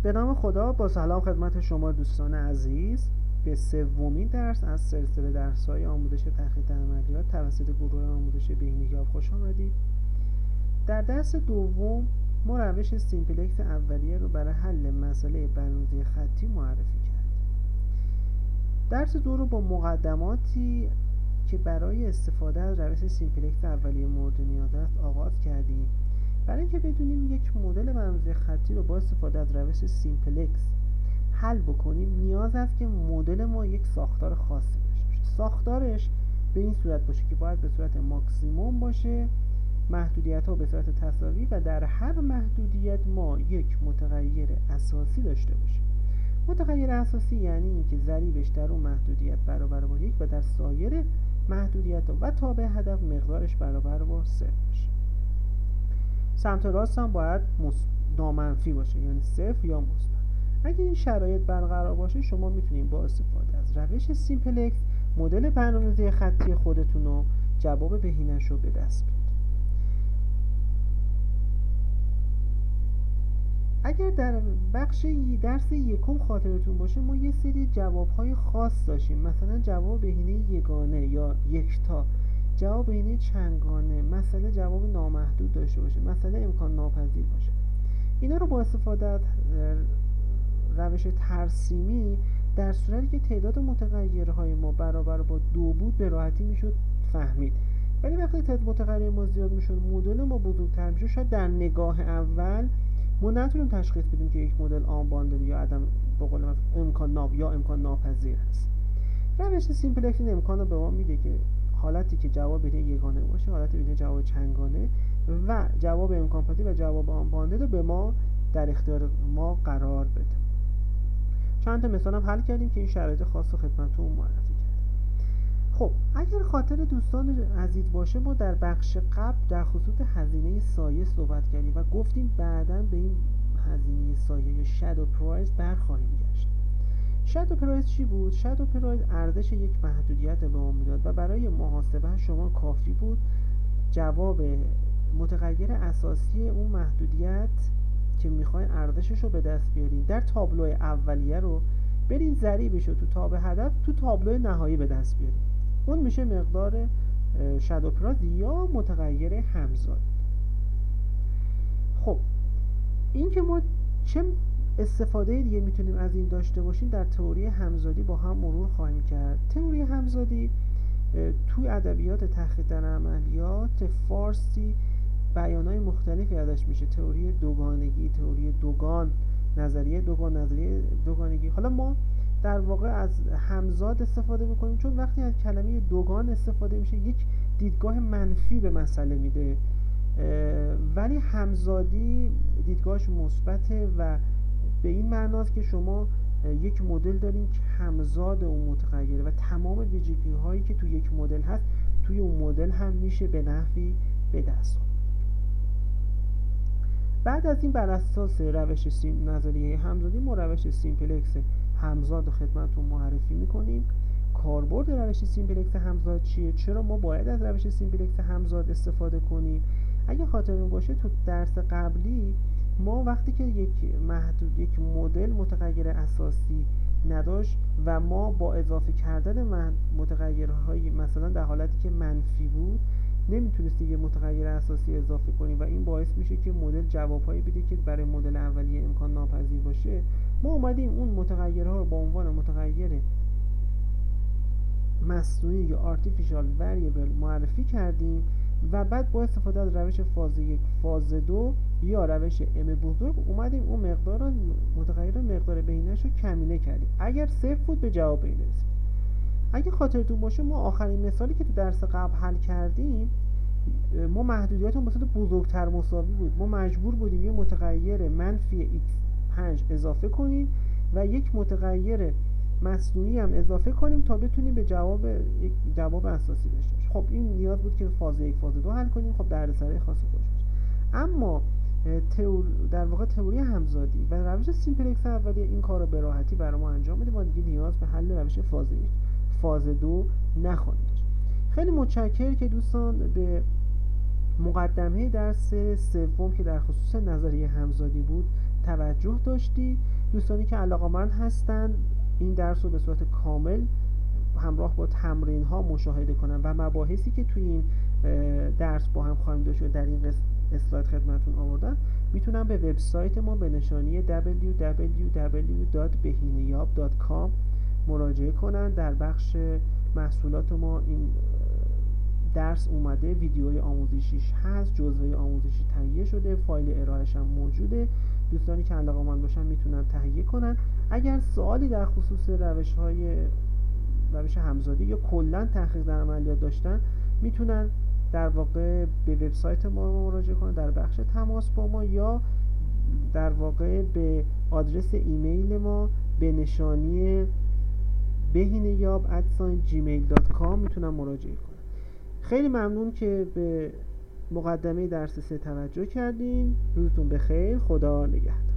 به نام خدا، با سلام خدمت شما دوستان عزیز. به سومین درس از سلسله درس‌های آموزش تحقیق عملیات توسط گروه آموزش بهینه‌یاب خوش آمدید. در درس دوم ما روش سیمپلکس اولیه رو برای حل مسئله برنامه‌ریزی خطی معرفی کردیم. درس دو رو با مقدماتی که برای استفاده از روش سیمپلکس اولیه مورد نیاز است آغاز کردیم. برای اینکه بدونیم یک مدل برنامه‌ریزی خطی رو با استفاده از روش سیمپلکس حل بکنیم، نیاز است که مدل ما یک ساختار خاصی داشته باشه. ساختارش به این صورت باشه که باید به صورت ماکسیموم باشه، محدودیت‌ها به صورت تساوی و در هر محدودیت ما یک متغیر اساسی داشته باشیم. متغیر اساسی یعنی اینکه ضریبش در اون محدودیت برابر با یک و در سایر محدودیت‌ها و تابع هدف مقدارش برابر با صفر باشه. سمت راست هم باید نامنفی باشه، یعنی صفر یا مثبت. اگه این شرایط برقرار باشه، شما میتونید با استفاده از روش سیمپلکس مدل برنامه‌ریزی خطی خودتون رو جواب بهینه‌اش رو به دست بیارید. اگر در بخش درس یکم خاطرتون باشه، ما یه سری جواب‌های خاص داشتیم، مثلا جواب بهینه یگانه یا یکتا، جواب بهینه چندگانه، مسئله جواب نامحدود داشته باشه، مسئله امکان ناپذیر باشه. اینا رو با استفاده از روش ترسیمی در صورتی که تعداد متغیرهای ما برابر با 2 بود به راحتی میشد فهمید. ولی وقتی تعداد متغیر ما زیاد میشد، مدل ما بزرگتر میشد، شاید در نگاه اول ما نتونیم تشخیص بدیم که یک مدل آنباندد یا عدم به قول امکان ناپذیر هست. روش سیمپلکس این امکان رو به ما میده که حالتی که جواب بهینه یگانه باشه، حالت بهینه جواب چندگانه و جواب امکان پذیر و جواب آنباندد رو به ما در اختیار ما قرار بده. چند تا مثال هم حل کردیم که این شرایط خاص رو خدمتتون معرفی کردیم. خب اگر خاطر دوستان عزیز باشه، ما در بخش قبل در خصوص هزینه سایه صحبت کردیم و گفتیم بعداً به این هزینه سایه یا شادو پرایس برخواهیم گشت. شادو پرایس چی بود؟ شادو پرایس ارزش یک محدودیت به ما میداد و برای محاسبه شما کافی بود جواب متغیر اساسی اون محدودیت که میخواین ارزشش رو به دست بیارین در تابلو اولیه رو برین ضریبش رو تو تابع هدف تو تابلو نهایی به دست بیارین. اون میشه مقدار شادو پرایس یا متغیر همزاد. خب این که ما چه استفاده دیگه میتونیم از این داشته باشیم در تئوری همزادی با هم مرور خواهیم کرد. تئوری همزادی توی ادبیات تحقیق در عملیات فارسی بیان‌های مختلفی ازش میشه. تئوری دوگانگی، تئوری دوگان، نظریه دوگان، نظریه دوگانگی. حالا ما در واقع از همزاد استفاده میکنیم چون وقتی از کلمه دوگان استفاده میشه یک دیدگاه منفی به مسئله میده، ولی همزادی دیدگاهش مثبته و به این معناست که شما یک مدل دارین که همزاد اون متغیره و تمام ویژگی هایی که توی یک مدل هست توی اون مدل هم میشه به نحوی به دست آورد. بعد از این بر اساس روش نظریه همزادی ما روش سیمپلکس همزاد خدمتتون معرفی میکنیم. کاربرد روش سیمپلکس همزاد چیه؟ چرا ما باید از روش سیمپلکس همزاد استفاده کنیم؟ اگه خاطرتون باشه تو درس قبلی ما وقتی که یک مدل متغیر اساسی نداشت و ما با اضافه کردن متغیرهای مثلا در حالتی که منفی بود نمیتونستیم یه متغیر اساسی اضافه کنیم و این باعث میشه که مدل جوابهایی بده که برای مدل اولیه امکان ناپذیر باشه. ما اومدیم اون متغیرها رو با عنوان متغیر مصنوعی یا آرتفیشال وریبل معرفی کردیم و بعد با استفاده از روش فاز 1 فاز 2 یا روش ام بزرگ اومدیم اون متغیر مقدار بهینه‌اش رو کمینه کردیم. اگر صفر بود به جواب بهینه رسید. اگه خاطرتون باشه ما آخرین مثالی که تو درس قبل حل کردیم ما محدودیتمون به صورت بزرگتر مساوی بود. ما مجبور بودیم یه متغیر منفی x5 اضافه کنیم و یک متغیر مصنوعی هم اضافه کنیم تا بتونیم به جواب اساسی داشته باشیم. خب این نیاز بود که فاز 1 فاز 2 حل کنیم. خب دردسرای خاصی خودش باشه. اما در واقع تئوری همزادی و روش سیمپلکس اولیه این کار رو به راحتی برای ما انجام میده. ما دیگه نیاز به حل روش فاز 1 فاز 2 نخواهیم داشت. خیلی متشکرم که دوستان به مقدمه درس سوم که در خصوص نظریه همزادی بود توجه داشتید. دوستانی که علاقه‌مند هستند این درس رو به صورت کامل همراه با تمرین ها مشاهده کنن و مباحثی که توی این درس با هم خواهیم داشت و در این اسلاید خدمتتون آوردن میتونن به وبسایت ما به نشانی www.behineyab.com مراجعه کنن. در بخش محصولات ما این درس اومده، ویدیوی آموزشیش هست، جزوه آموزشی تهیه شده، فایل ارائهش هم موجوده. دوستانی که علاقه‌مند باشن میتونن تهیه کنن. اگر سوالی در خصوص روش همزادی یا کلا تحقیق در عملیات داشتن میتونن در واقع به وبسایت ما مراجعه کنن در بخش تماس با ما، یا در واقع به آدرس ایمیل ما به نشانی behineyab@gmail.com میتونن مراجعه کنن. خیلی ممنون که به مقدمه درس 3 توجه کردین. روزتون بخیر. خدا نگهدار.